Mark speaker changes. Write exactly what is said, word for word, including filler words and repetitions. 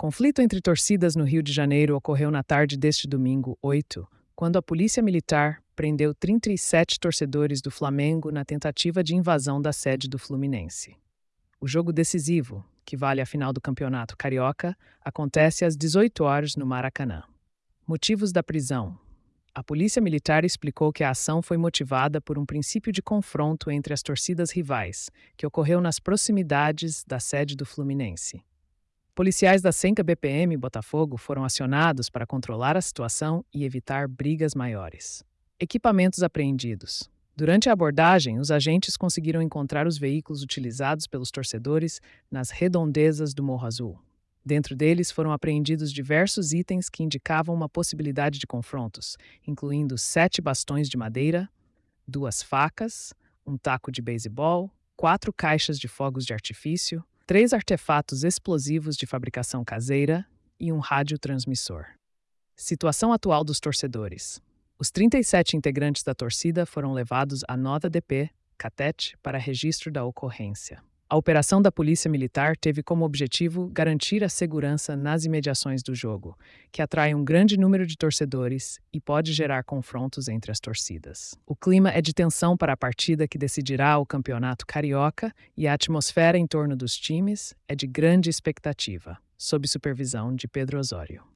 Speaker 1: Conflito entre torcidas no Rio de Janeiro ocorreu na tarde deste domingo, oito, quando a Polícia Militar prendeu trinta e sete torcedores do Flamengo na tentativa de invasão da sede do Fluminense. O jogo decisivo, que vale a final do Campeonato Carioca, acontece às dezoito horas no Maracanã. Motivos da prisão. A Polícia Militar explicou que a ação foi motivada por um princípio de confronto entre as torcidas rivais, que ocorreu nas proximidades da sede do Fluminense. Policiais da Senca B P M Botafogo foram acionados para controlar a situação e evitar brigas maiores. Equipamentos apreendidos. Durante a abordagem, os agentes conseguiram encontrar os veículos utilizados pelos torcedores nas redondezas do Morro Azul. Dentro deles foram apreendidos diversos itens que indicavam uma possibilidade de confrontos, incluindo sete bastões de madeira, duas facas, um taco de beisebol, quatro caixas de fogos de artifício, três artefatos explosivos de fabricação caseira e um radiotransmissor. Situação atual dos torcedores. Os trinta e sete integrantes da torcida foram levados à nota D P, Catete, para registro da ocorrência. A operação da Polícia Militar teve como objetivo garantir a segurança nas imediações do jogo, que atrai um grande número de torcedores e pode gerar confrontos entre as torcidas. O clima é de tensão para a partida que decidirá o Campeonato Carioca e a atmosfera em torno dos times é de grande expectativa, sob supervisão de Pedro Osório.